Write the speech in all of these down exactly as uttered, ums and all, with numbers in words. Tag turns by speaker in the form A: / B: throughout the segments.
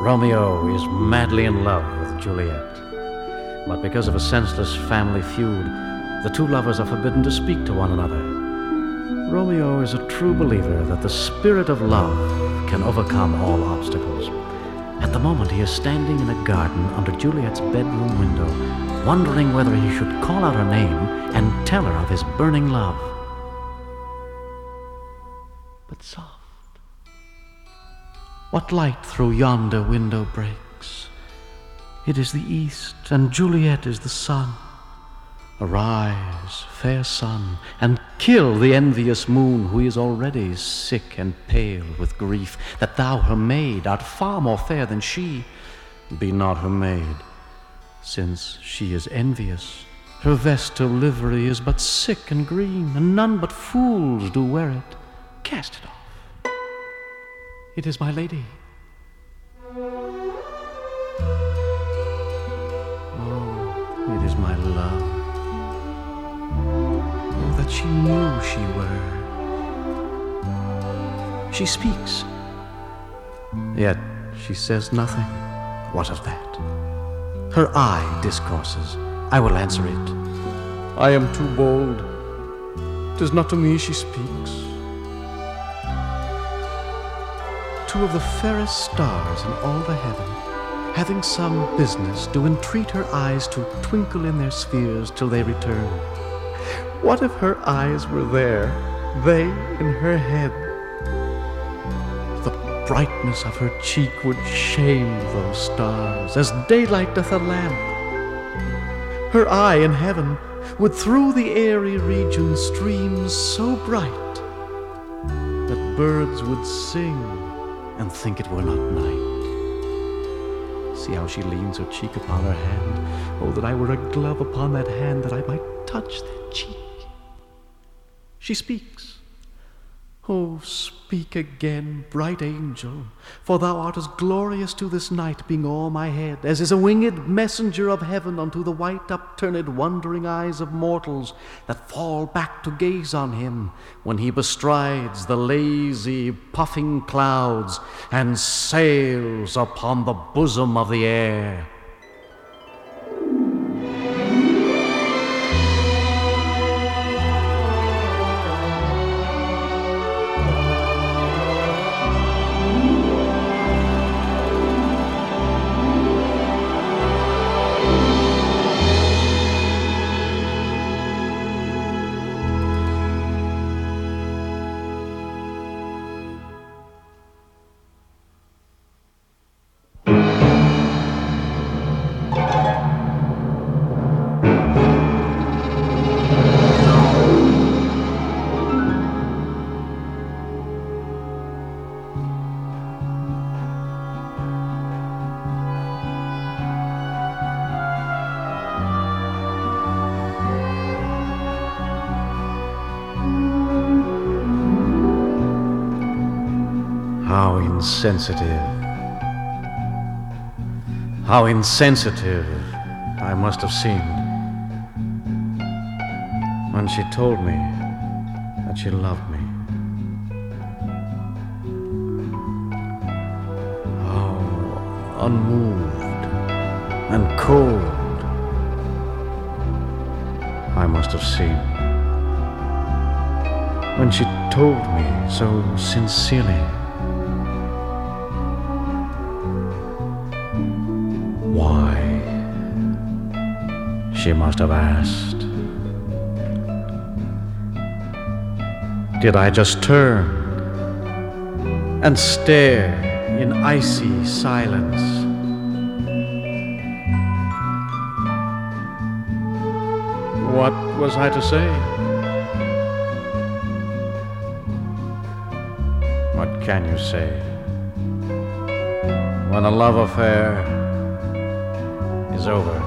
A: Romeo is madly in love with Juliet. But because of a senseless family feud, the two lovers are forbidden to speak to one another. Romeo is a true believer that the spirit of love can overcome all obstacles. At the moment, he is standing in a garden under Juliet's bedroom window, wondering whether he should call out her name and tell her of his burning love. But soft, what light through yonder window breaks? It is the east, and Juliet is the sun. Arise, fair sun, and kill the envious moon, who is already sick and pale with grief, that thou, her maid, art far more fair than she. Be not her maid, since she is envious. Her vestal livery is but sick and green, and none but fools do wear it. Cast it off. It is my lady. Oh, it is my love. Oh, that she knew she were. She speaks, yet she says nothing. What of that? Her eye discourses. I will answer it. I am too bold. 'Tis not to me she speaks. Two of the fairest stars in all the heaven, having some business, do entreat her eyes to twinkle in their spheres till they return. What if her eyes were there, they in her head? The brightness of her cheek would shame those stars, as daylight doth a lamp. Her eye in heaven would through the airy region stream so bright that birds would sing and think it were not night. See how she leans her cheek upon her hand. Oh, that I were a glove upon that hand, that I might touch that cheek. She speaks. Oh, speak again, bright angel, for thou art as glorious to this night, being o'er my head, as is a winged messenger of heaven unto the white upturned wondering eyes of mortals that fall back to gaze on him when he bestrides the lazy puffing clouds and sails upon the bosom of the air. How insensitive, how insensitive I must have seemed when she told me that she loved me. How unmoved and cold I must have seemed when she told me so sincerely. Why, she must have asked. Did I just turn and stare in icy silence? What was I to say? What can you say when a love affair is over?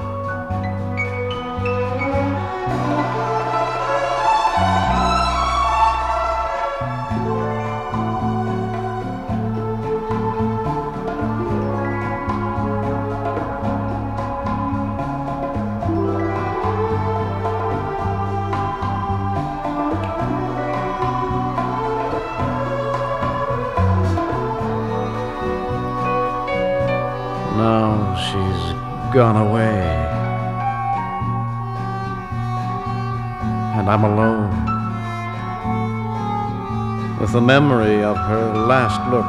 A: Now she's gone away, and I'm alone with the memory of her last look,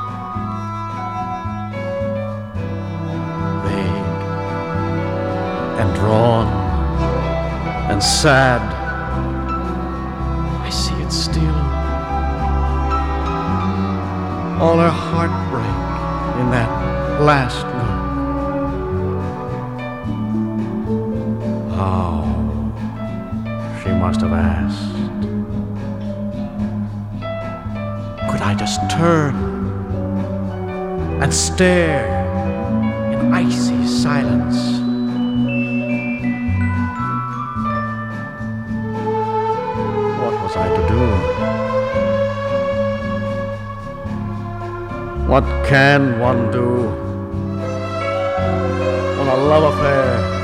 A: vague and drawn and sad. I see it still, all her heartbreak in that last look. How she must have asked, could I just turn and stare in icy silence? What was I to do? What can one do when a love affair